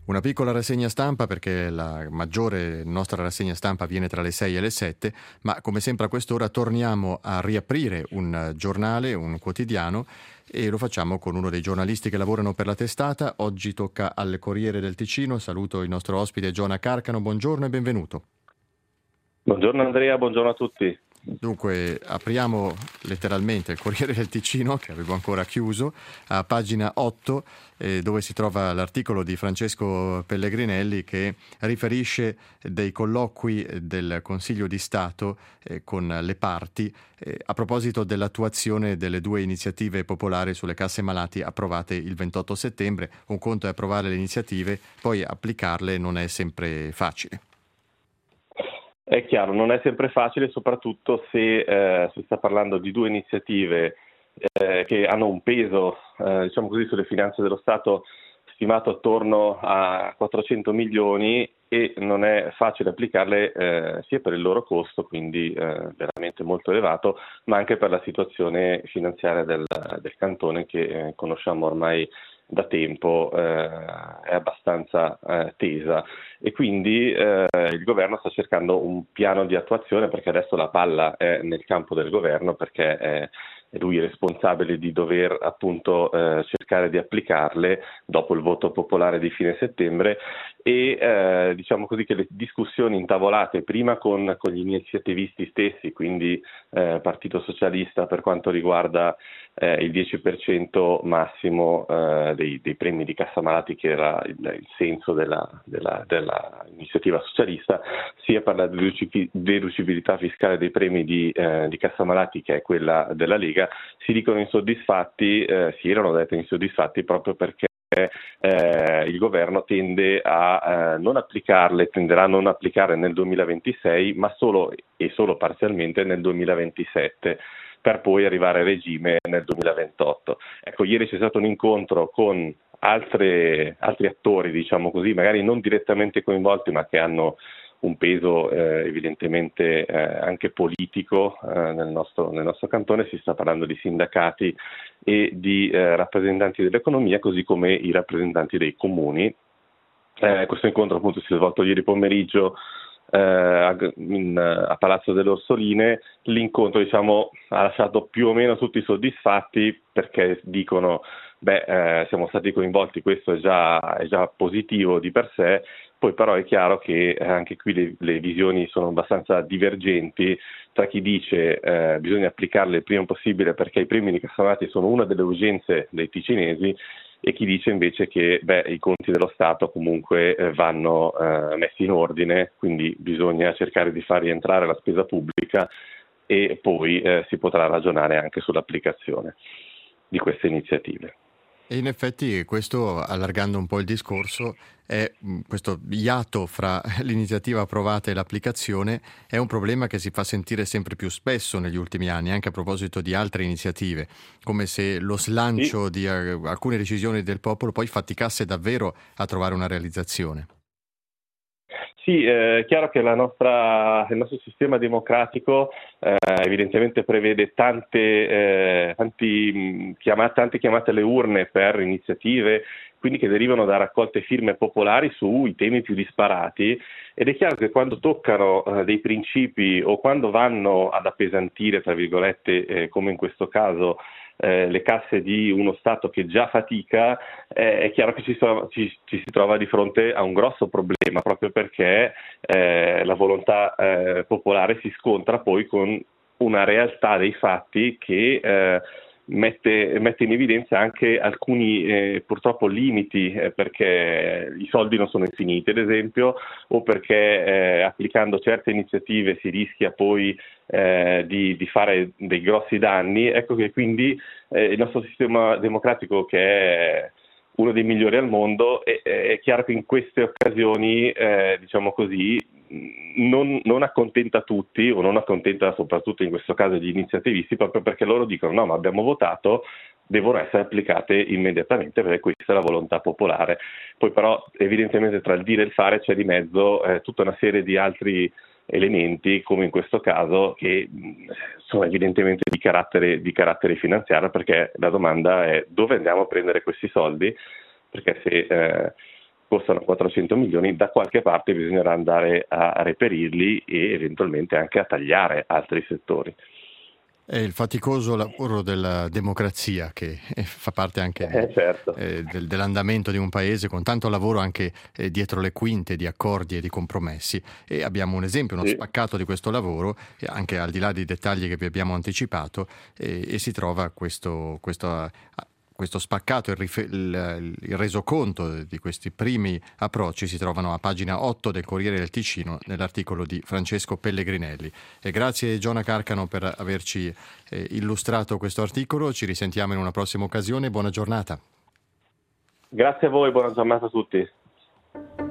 Una piccola rassegna stampa perché la maggiore nostra rassegna stampa viene tra le 6 e le 7, ma come sempre a quest'ora torniamo a riaprire un giornale, un quotidiano, e lo facciamo con uno dei giornalisti che lavorano per la testata. Oggi tocca al Corriere del Ticino. Saluto il nostro ospite Giona Carcano, buongiorno e benvenuto. Buongiorno Andrea, buongiorno a tutti. Dunque, apriamo letteralmente il Corriere del Ticino, che avevo ancora chiuso, a pagina 8, dove si trova l'articolo di Francesco Pellegrinelli che riferisce dei colloqui del Consiglio di Stato con le parti a proposito dell'attuazione delle due iniziative popolari sulle casse malati approvate il 28 settembre. Un conto è approvare le iniziative, poi applicarle non è sempre facile. È chiaro, non è sempre facile, soprattutto se si sta parlando di due iniziative che hanno un peso, diciamo così, sulle finanze dello Stato stimato attorno a 400 milioni e non è facile applicarle sia per il loro costo, quindi veramente molto elevato, ma anche per la situazione finanziaria del cantone che conosciamo ormai da tempo, è abbastanza tesa, e quindi il governo sta cercando un piano di attuazione, perché adesso la palla è nel campo del governo, perché è lui responsabile di dover appunto cercare di applicarle dopo il voto popolare di fine settembre, e diciamo così che le discussioni intavolate prima con gli iniziativisti stessi, quindi Partito Socialista per quanto riguarda il 10% massimo dei premi di cassa malati, che era il senso dell'iniziativa socialista, sia per la deducibilità fiscale dei premi di cassa malati, che è quella della Lega, si dicono insoddisfatti, si erano detti insoddisfatti proprio perché il governo tende a non applicarle, tenderà a non applicarle nel 2026, ma solo parzialmente nel 2027, per poi arrivare a regime nel 2028. Ecco, ieri c'è stato un incontro con altri attori, diciamo così, magari non direttamente coinvolti, ma che hanno un peso evidentemente anche politico nel nostro cantone. Si sta parlando di sindacati e di rappresentanti dell'economia, così come i rappresentanti dei comuni. Questo incontro appunto si è svolto ieri pomeriggio a Palazzo delle Orsoline. L'incontro, diciamo, ha lasciato più o meno tutti soddisfatti, perché dicono siamo stati coinvolti, questo è già positivo di per sé. Poi però è chiaro che anche qui le visioni sono abbastanza divergenti tra chi dice bisogna applicarle il prima possibile perché i premi di cassa malati sono una delle urgenze dei ticinesi, e chi dice invece che i conti dello Stato comunque vanno messi in ordine, quindi bisogna cercare di far rientrare la spesa pubblica, e poi si potrà ragionare anche sull'applicazione di queste iniziative. E in effetti questo, allargando un po' il discorso, è questo iato fra l'iniziativa approvata e l'applicazione è un problema che si fa sentire sempre più spesso negli ultimi anni, anche a proposito di altre iniziative, come se lo slancio di alcune decisioni del popolo poi faticasse davvero a trovare una realizzazione. Sì, è chiaro che il nostro sistema democratico evidentemente prevede tante chiamate alle urne per iniziative, quindi che derivano da raccolte firme popolari sui temi più disparati, ed è chiaro che quando toccano dei principi o quando vanno ad appesantire, tra virgolette, come in questo caso, le casse di uno Stato che già fatica, è chiaro che ci si trova di fronte a un grosso problema, proprio perché la volontà popolare si scontra poi con una realtà dei fatti che mette in evidenza anche alcuni purtroppo limiti, perché i soldi non sono infiniti, ad esempio, o perché applicando certe iniziative si rischia poi di fare dei grossi danni. Ecco che quindi il nostro sistema democratico, che è uno dei migliori al mondo, è chiaro che in queste occasioni, diciamo così, non accontenta tutti, o non accontenta soprattutto in questo caso gli iniziativisti, proprio perché loro dicono no, ma abbiamo votato, devono essere applicate immediatamente perché questa è la volontà popolare. Poi però evidentemente tra il dire e il fare c'è di mezzo tutta una serie di altri elementi, come in questo caso, che sono evidentemente di carattere finanziario, perché la domanda è: dove andiamo a prendere questi soldi? Perché se costano 400 milioni, da qualche parte bisognerà andare a reperirli e eventualmente anche a tagliare altri settori. È il faticoso lavoro della democrazia che fa parte anche certo. dell'andamento di un paese, con tanto lavoro anche dietro le quinte di accordi e di compromessi. E abbiamo un esempio, uno spaccato di questo lavoro, anche al di là dei dettagli che vi abbiamo anticipato, e si trova questo spaccato, il resoconto di questi primi approcci si trovano a pagina 8 del Corriere del Ticino nell'articolo di Francesco Pellegrinelli. E grazie Giona Carcano per averci illustrato questo articolo, ci risentiamo in una prossima occasione, buona giornata. Grazie a voi, buona giornata a tutti.